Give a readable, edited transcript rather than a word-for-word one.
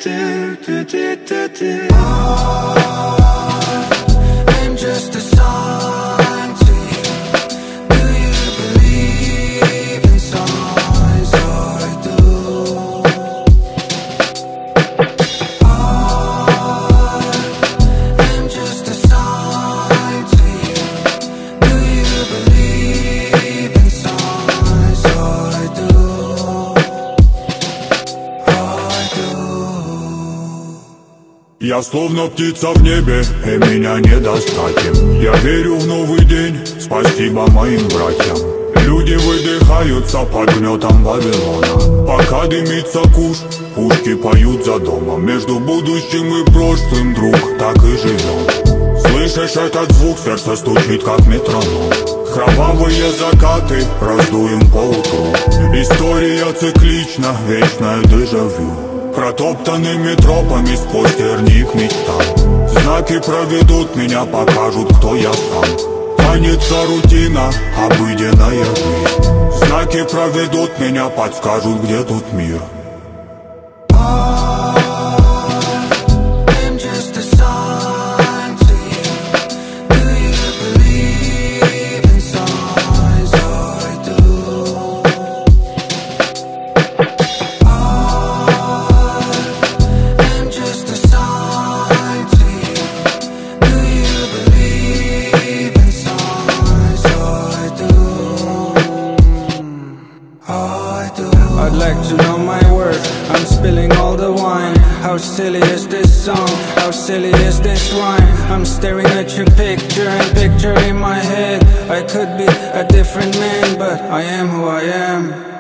I'm just a song to you. Do you believe in songs? I do. I'm just a song to you. Do you believe in songs? I do. Я словно птица в небе, и меня не достать им. Я верю в новый день, спасибо моим братьям. Люди выдыхаются под гнетом Вавилона. Пока дымится куш, пушки поют за домом. Между будущим и прошлым, друг, так и живем. Слышишь этот звук, сердце стучит как метроном. Кровавые закаты раздуем поутру. История циклична, вечное дежавю. Протоптанными тропами сквозь тернии к мечтам. Знаки проведут меня, покажут, кто я сам. Тянется рутина, обыденная жизнь. Знаки проведут меня, подскажут, где тут мир. I'd like to know my worth, I'm spilling all the wine. How silly is this song, how silly is this rhyme? I'm staring at your picture and picture in my head. I could be a different man, but I am who I am.